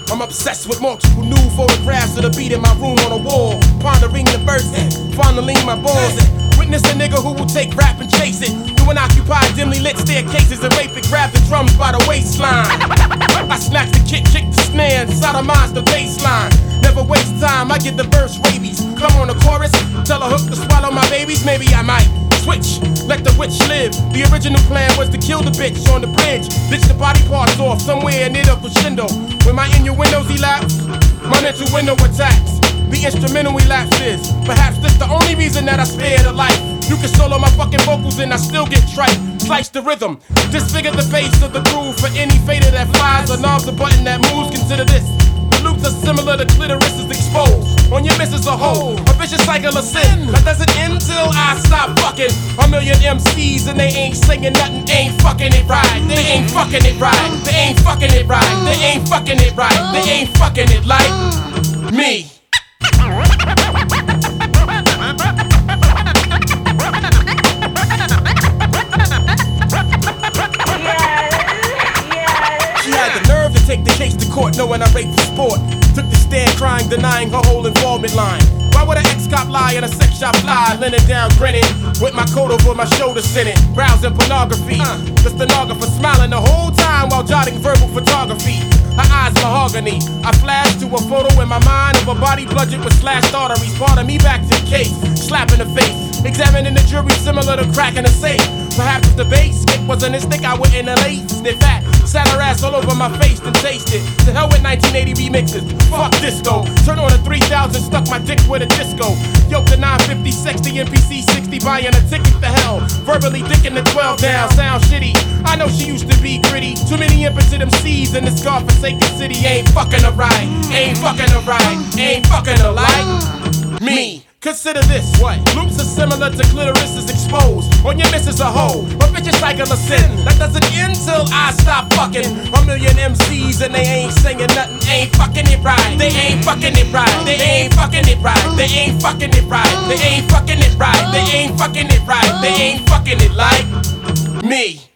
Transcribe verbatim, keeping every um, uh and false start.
I'm obsessed with multiple new photographs of the beat in my room on a wall. Pondering the verse and fondling my balls. And witness a nigga who will take rap and chase it. Through an occupied, dimly lit staircases and rape it. Grab the drums by the waistline. I snatch the kick, kick the snare, and sodomize the baseline. Never waste time, I get the verse rabies. Come on the chorus, tell a hook to swallow my babies. Maybe I might switch, let the witch live. The original plan was to kill the bitch on the bridge. Ditch the body parts off somewhere near the crescendo. When my innuendos elapse, my mental window attacks. The instrumental elapses. Perhaps this the only reason that I spared a life. You can solo my fucking vocals and I still get trite. Slice the rhythm, disfigure the face of the groove. For any fader that flies or knobs a button that moves, consider this. The loops are similar to clitoris is exposed. On your miss as a whole, a vicious cycle of sin that doesn't end till I stop fucking. A million M Cs and they ain't singing nothing, ain't fucking it right. They ain't fucking it right. They ain't fucking it right. They ain't fucking it right. They ain't fucking it like me. She had the nerve to take the case to court knowing I raped for sport. Took the stand crying, denying her whole involvement line. Why would an ex-cop lie in a sex shop fly? Leaning down grinning, with my coat over my shoulder sinning. Browsing pornography, uh, the stenographer smiling the whole time while jotting verbal photography. Her eyes mahogany, I flashed to a photo in my mind of a body bludgeoned with slashed arteries. Part of me back to the case, slap in the face. Examining the jury similar to cracking a safe. Perhaps if the bass kick wasn't as thick, I wouldn't have laced it fat. Sat her ass all over my face and tasted. To hell with nineteen eighty remixes, fuck disco. Turn on a three thousand, stuck my dick with a disco. Yoke the nine fifty sixty, N P C sixty, buying a ticket to hell. Verbally dicking the twelve down, sound shitty. I know she used to be gritty. Too many impotent M Cs in this godforsaken city. Ain't fucking her right, ain't fucking her right, ain't fucking her like me. Consider this, what? Loops are similar to clitoris is exposed. On your miss as a hoe, a vicious cycle of sin that doesn't end till I stop fucking. A million M Cs and they ain't singing nothing, ain't fucking it right. They ain't fucking it right. They ain't fucking it right. They ain't fucking it right. They ain't fucking it right. They ain't fucking it right. They ain't fucking it like me.